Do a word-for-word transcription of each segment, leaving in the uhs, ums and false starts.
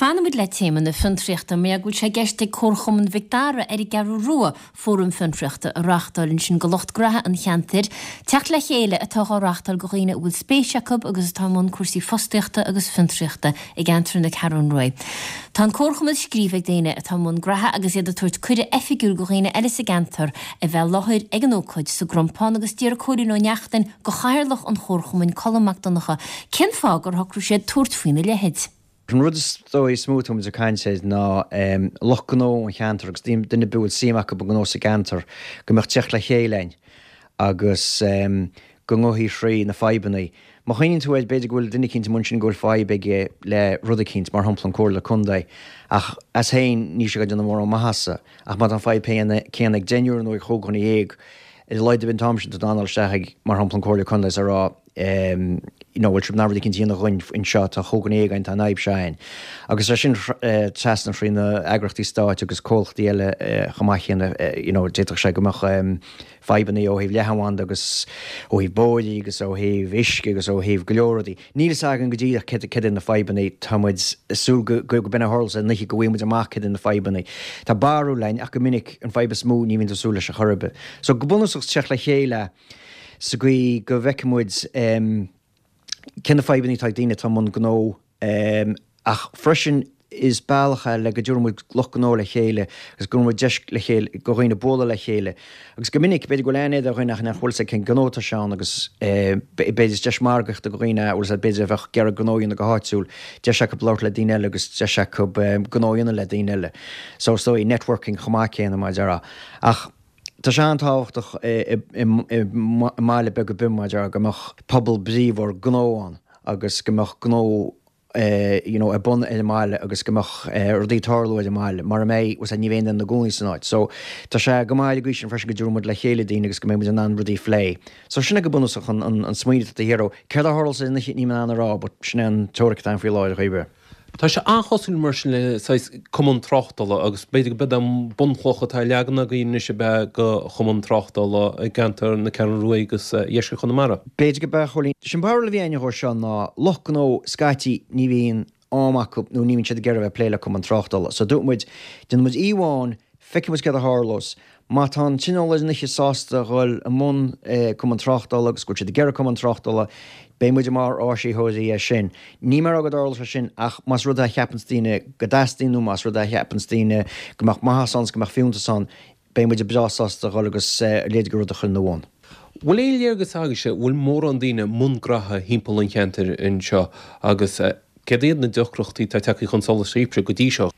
Fanamid le téman na funtriachta mé gúil sé geiste córchom Victara ar I garú rua fórum funtriachta a rachtalinn sin golocht gratha an cheantir. Teach le chéile atá rachtal go riine bhfuil spéisiacab agus támón cuasí fostiachta agus funtriachta I gantrin na Carún Roy. Tá córchom scríbh déine a támón gratha agus iad a tuairt cuide effigiúr go riine eile sa gantar a bheith lochir ag an ócuid sa grompán agus tíar cóirí nó neachtain go chairlach an chórchom in colmachtannacha. Cén fágur thocrú sé tuairt faoine lehéid. An rud stoi smooth hom a kind says na um loch gno an chanter agus dim dinne buil séach go gno sa ganter go mecht teach le chélein agus um go hí srí na fibannaí. Má chainn tú beidir gohfuil duine cinnta musin ggóil fáibige le rudacínt mar hamplan cóir cundai ach as hain ní se go duna mór mahasa ach má an fáib péanna céannig déúir nó choganna éag is leid bin tamsin Donald Steig mar hamplan cóir cundais ará um you know which na really continue going in shot a hogan egg and naib shine agus sin tasna frin na agrachty start agus colch diele chamachine you know ditach sé gomach um fibanni ó híh lehawan agus ó híh bódi agus ó híh iske agus ó híh gloradi níl sagan go dí kid kid in na fibanni tamuid sú go go ben hurls and nichi go wé with a market in na fibanni tá barú lein ach go minic an fibe smú ní vin súle se chorbe so gobunus chech le chéile so gui go vekmuid um Kinda fibanní tá daine tá mun gó um, ach freisin is bailcha le go dúrmid loch gó le chéile agus gomid deis le chéile go roioine bóla le chéile agus go minic beidir go leine a roiinach na chhuiilsa cin gnóta seán agus beidir deis margacht a go roioine ús a beidir bheith gear gnóíonna go háitiúil de se go blart le daine eile agus de se go gnóíonna le daine eile so so I networking chomá céanna mai dera ach Tá sé antáhachtach máile be go bimaidir gomach pobl bríomhar gnóán agus gomach gnó you know, a bun i máile agus gomach rudítarlú i máile mar mé was a níhéon na gúní sanáid. So tá sé go máile gúisi an fresin go dúrmid le chéile daine agus go mé an an rudí flé. So sinna go bunasach an an smuoide a hero. Ceir a hurls in ní an rá, but sinna an teirictáin faoi láid a chuibe. Tá sé anchosún mar sin le cumann trochtala agus beidir go bed an bunchlocha tá leganna go dhéine se be go chumann trochtala i gantar na Carún Roy agus dhéisce chunamara. Beidir go be cholín sin bar le bhéine chuir se ná loch gó scatí ní bhíon ámach nó ní sé geir bheith pléile cumann trochtala. So dúmuid den muid íháin feicemuid go a hálos. Má tá sinolalas niche sásta ghil an mún cumann trochtala agus go sé de geir cumann trochtala Bémuid mar áisí hosaí é sin. Ní mar agad orlas sin ach mas rud a cheapanstíine go dastíú mas rud a cheapanstíine gomach maithasans gomach fiúntasan bémuid a beásásta ghil agus léad go rud a chun nóháin. Bhfuil é léargus agus sé bhfuil mór an daine mungratha hímpel an cheantar in seo agus céad na deocrochtaí tá teach chun solas rípre go dtí seo.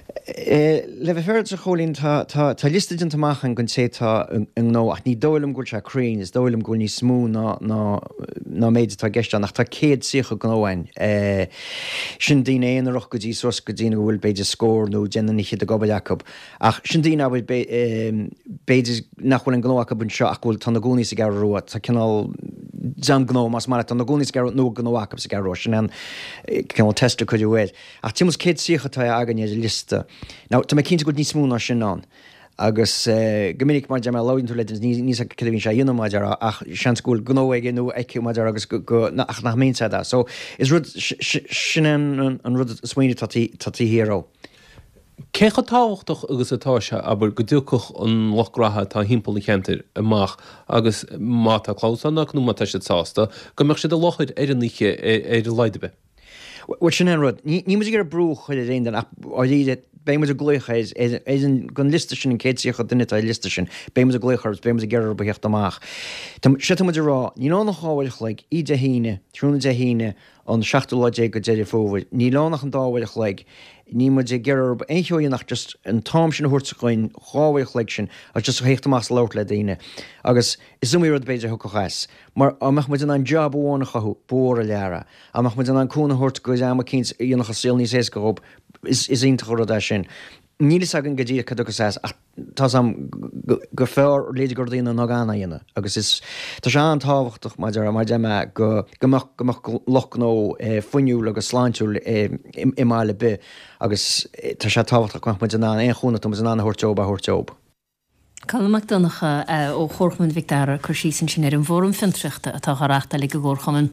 Le bheith féir a cholín tá listeidin amachchan gon sé tá an nó ach ní dóilm gúil se crain is dóilm gúil ní smú ná méid tá geiste nach tá céad sicha gnóhain sin daine éanaach go dtí sos go dtíine bhfuil beidir scór nó déanana ní chiad a gobal Jacob ach sin daine bhfuil beidir nachhfuil an gnóach bun seo ach bhfuil tá na gúní sa gar ruá tá cinál jam gnó mas mar tá na gúní gar nó gnóach sa gar sin an cinál testa chuidir bhfuil ach tí céad sicha tá agan iad lista. Now, tá mé cinnta go ní smúna sin an agus gomininic mar de me láinn tú le ní cehín sé dionine maidir ach sean scúil gnóige nó eici maidir agus ach nach mé da. So is rud sin an rud smuoine tatí híró. Cécha táhachtach agus atáise aber go dúcoch an lochgratha tá hímpel cheantar amach agus má tá chlásannach nó má tá sé sásta go meach sé de lochid ar an níe ar a leidebe. Wat sin an rud ní mu gur brúch chuil ré den áíide béimmar a glucha is an gon liste sin an céitsiocha duine a liste sin béimmar a gluchars béimmar a geir behecht amach. Tá si mu rá ní ná nach háhaileach le í de híine trúna de híine an seachtúlaé go déidir fóhfuil ní lánach an dáhaileach le ní mu de geir éoí nach just an tám sin thuirsaáin cháhaich le sin a just héchtach lát le daine agus is sumí rud beidir thuchas mar amach mu an job bháinnacha bór a leara amach mu an cúna thuirt go am cins íonach a síl níos ééis go is is ionta chur a sin. Nílas agan go dtí chugus ach tá am go fér léidir gur daonna ná gána dhéine agus is tá sé an táhachtach maidir a maid me go gomach gomach loch nó foiinniúil agus sláintúil i máile be agus tá sé táhachtach chuach muid an éon chúna tá an thuirteob a thuirteob. Calmach donnacha ó chórchman Victara chusí sin sin ar an bhórm fintriachta atá charachta le go ggóchaman.